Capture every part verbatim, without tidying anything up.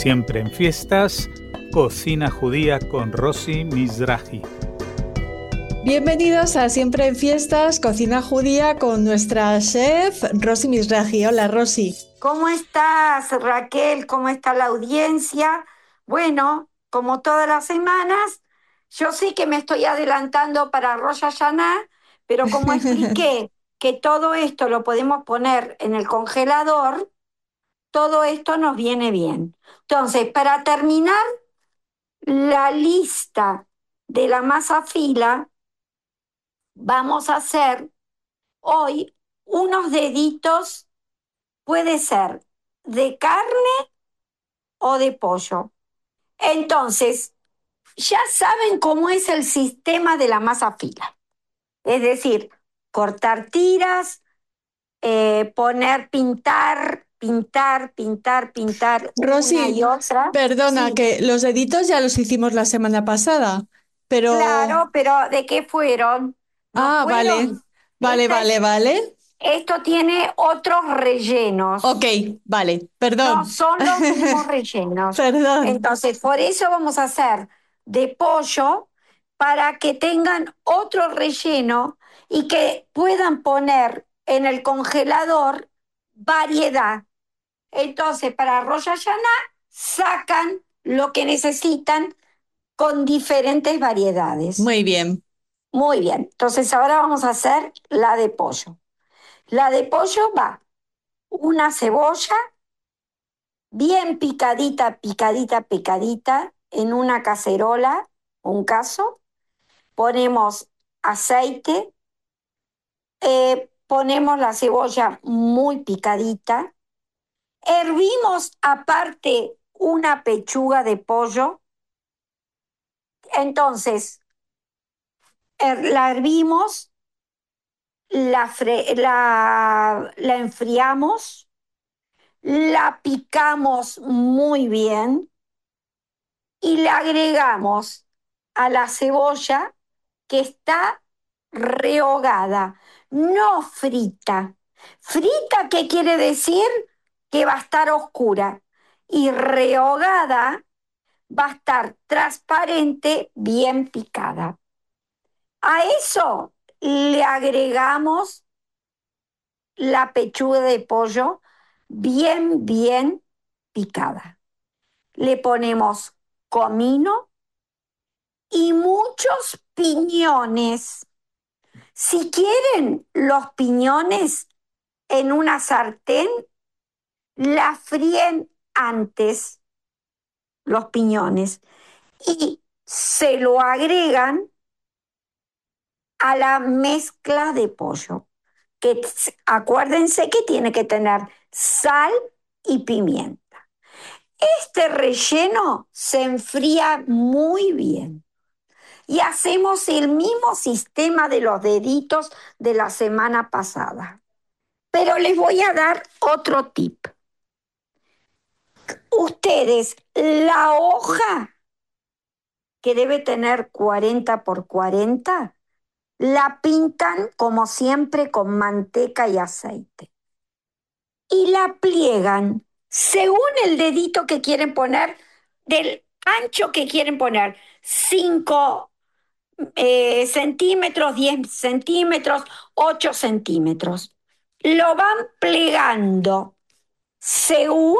Siempre en fiestas, cocina judía con Rosy Mizrahi. Bienvenidos a Siempre en Fiestas, cocina judía con nuestra chef Rosy Mizrahi. Hola, Rosy. ¿Cómo estás, Raquel? ¿Cómo está la audiencia? Bueno, como todas las semanas, yo sí que me estoy adelantando para Rosh Hashanah, pero como expliqué que todo esto lo podemos poner en el congelador, todo esto nos viene bien. Entonces, para terminar la lista de la masa fila, vamos a hacer hoy unos deditos, puede ser de carne o de pollo. Entonces, ya saben cómo es el sistema de la masa fila. Es decir, cortar tiras, eh, poner, pintar, pintar, pintar, pintar Rosy, una y otra. perdona, Sí, que los deditos ya los hicimos la semana pasada, pero... claro, pero ¿de qué fueron? ¿No Ah, vale, fueron? vale, Esta vale, es, vale. esto tiene otros Ok, rellenos. vale, No perdón. son los mismos rellenos. Perdón. Entonces, por eso vamos a hacer de pollo para que tengan otro relleno y que puedan poner en el congelador variedad. Entonces, para Rosh Hashanah sacan lo que necesitan con diferentes variedades. Muy bien. Muy bien. Entonces, ahora vamos a hacer la de pollo. La de pollo va una cebolla bien picadita, picadita, picadita, en una cacerola, un caso, ponemos aceite, eh, ponemos la cebolla muy picadita, hervimos aparte una pechuga de pollo, entonces her- la hervimos, la, fre- la, la enfriamos, la picamos muy bien y le agregamos a la cebolla que está rehogada, no frita. Frita, ¿qué quiere decir? Que va a estar oscura. Y rehogada va a estar transparente, bien picada. A eso le agregamos la pechuga de pollo bien, bien picada. Le ponemos comino y muchos piñones. Si quieren los piñones en una sartén, la fríen antes los piñones y se lo agregan a la mezcla de pollo. Que acuérdense que tiene que tener sal y pimienta. Este relleno se enfría muy bien. Y hacemos el mismo sistema de los deditos de la semana pasada. Pero les voy a dar otro tip. Ustedes, la hoja que debe tener cuarenta por cuarenta, la pintan como siempre con manteca y aceite. Y la pliegan según el dedito que quieren poner, del ancho que quieren poner. cinco eh, centímetros, diez centímetros, ocho centímetros. Lo van plegando según,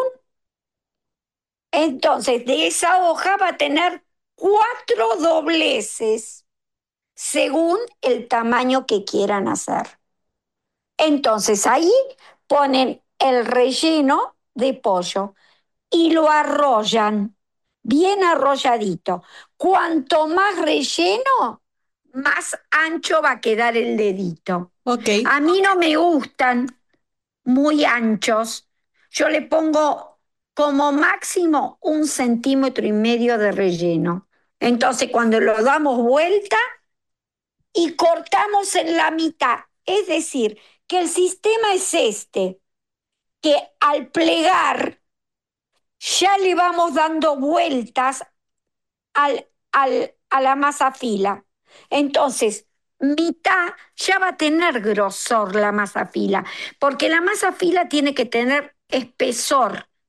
entonces de esa hoja va a tener cuatro dobleces según el tamaño que quieran hacer. Entonces ahí ponen el relleno de pollo y lo arrollan, bien arrolladito. Cuanto más relleno, más ancho va a quedar el dedito. Ok. A mí no me gustan muy anchos. Yo le pongo como máximo un centímetro y medio de relleno. Entonces, cuando lo damos vuelta y cortamos en la mitad, es decir, que el sistema es este, que al plegar ya le vamos dando vueltas al, al, a la masa fila. Entonces, mitad ya va a tener grosor la masa fila, porque la masa fila tiene que tener espesor.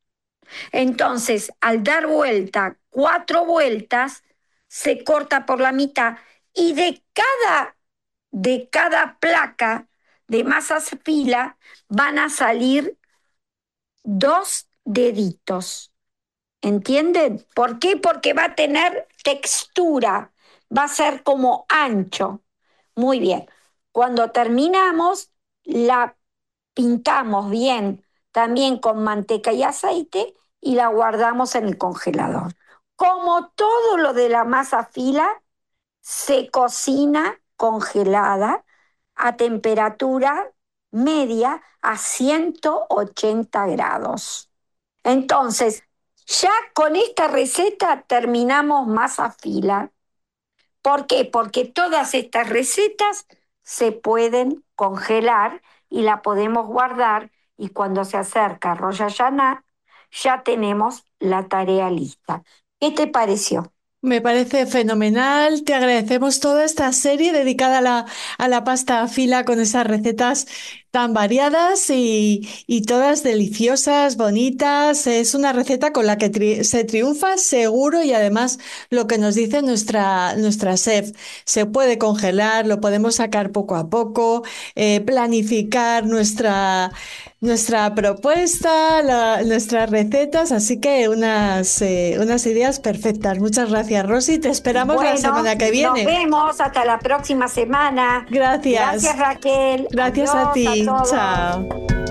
Entonces, al dar vuelta, cuatro vueltas, se corta por la mitad y de cada, de cada placa de masa fila van a salir dos deditos. ¿Entienden? ¿Por qué? Porque va a tener textura, va a ser como ancho. Muy bien. Cuando terminamos, la pintamos bien también con manteca y aceite y la guardamos en el congelador. Como todo lo de la masa fila, se cocina congelada a temperatura media a ciento ochenta grados. Entonces, ya con esta receta terminamos masa fila. ¿Por qué? Porque todas estas recetas se pueden congelar y la podemos guardar y cuando se acerca Rosh Hashanah ya tenemos la tarea lista. ¿Qué te pareció? Me parece fenomenal. Te agradecemos toda esta serie dedicada a la, a la pasta fila con esas recetas tan variadas y, y todas deliciosas, bonitas. Es una receta con la que tri- se triunfa seguro y además lo que nos dice nuestra, nuestra chef, se puede congelar, lo podemos sacar poco a poco, eh, planificar nuestra, nuestra propuesta, la- nuestras recetas, así que unas, eh, unas ideas perfectas. Muchas gracias, Rosy. Te esperamos la Bueno, semana que nos viene. vemos hasta la próxima semana. Gracias. Gracias, Raquel. Gracias a Adiós a ti. todos. Chao.